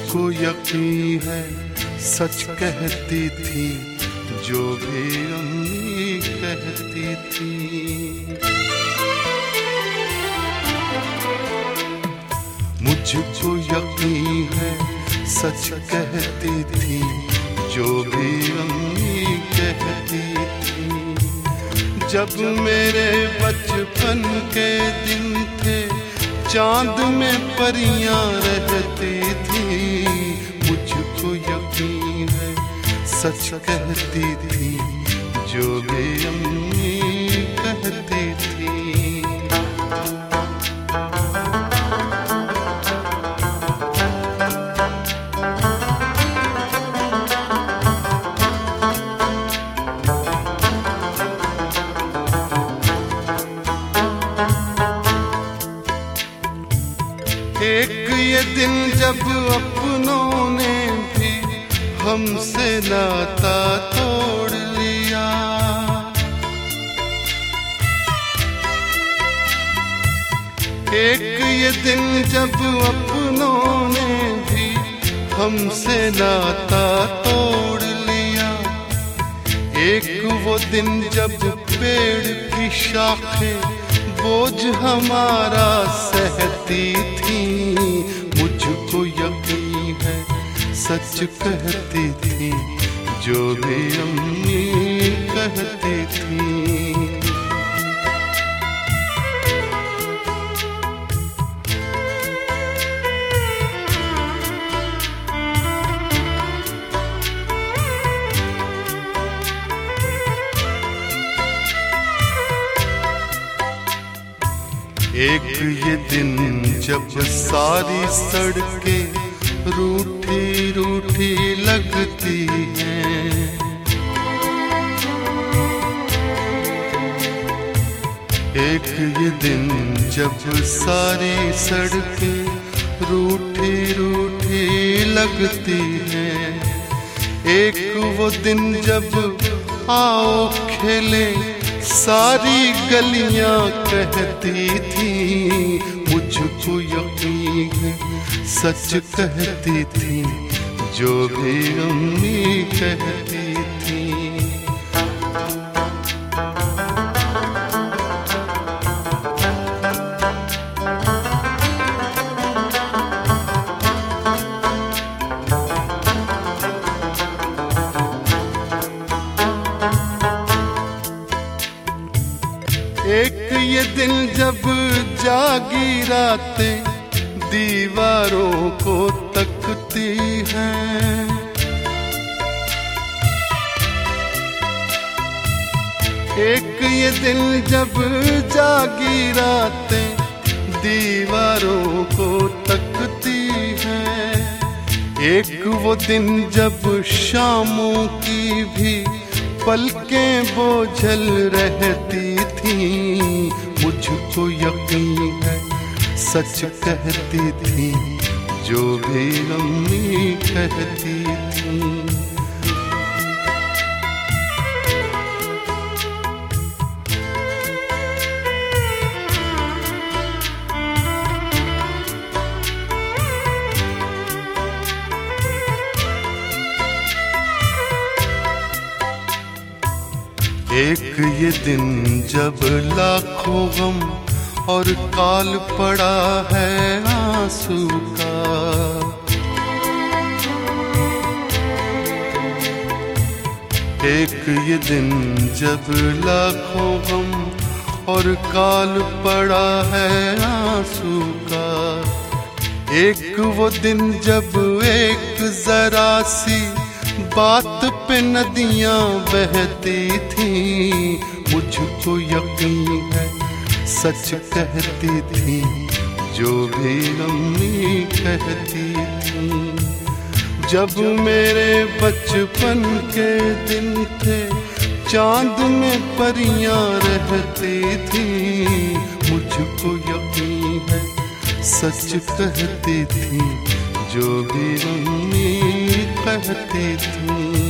मुझको यकीन है सच कहती थी जो भी अम्मी कहती थी। मुझको यकीन है सच कहती थी जो भी अम्मी कहती थी। जब मेरे बचपन के दिन थे चांद में परियां रहती थी। मुझको यकीन है सच कहती थी जो भी अम्मी कहती थी। एक ये दिन जब अपनों ने भी हमसे नाता तोड़ लिया। एक ये दिन जब अपनों ने भी हमसे नाता तोड़ लिया। एक वो दिन जब पेड़ की शाखें बोझ हमारा सहती थी। मुझको यकीन है सच कहती थी जो भी अम्मी कहती थी। एक ये दिन जब सारी सड़कें रूठी रूठी लगती हैं। एक ये दिन जब सारी सड़कें रूठी रूठी लगती हैं। एक वो दिन जब आओ खेले सारी गलियां कहती थी। मुझको यकीन है सच कहती थी जो भी अम्मी कहती थी। एक ये दिन जब जागी रातें दीवारों को तकती हैं। एक ये दिन जब जागी रातें दीवारों को तकती हैं। एक वो दिन जब शामों की भी पलकें बोझल रहती थी। मुझको यकीन है सच कहती थी जो भी अम्मी कहती थी। एक ये दिन जब लाखों गम और काल पड़ा है आंसू का। एक ये दिन जब लाखों गम और काल पड़ा है आंसू का। एक वो दिन जब एक जरा सी बात पे नदियां बहती थी। मुझको यकीन है सच कहती थी जो भी अम्मी कहती थी। जब मेरे बचपन के दिन थे चांद में परियां रहती थी। मुझको यकीन है सच कहती थी जो भी अम्मी कहती थी।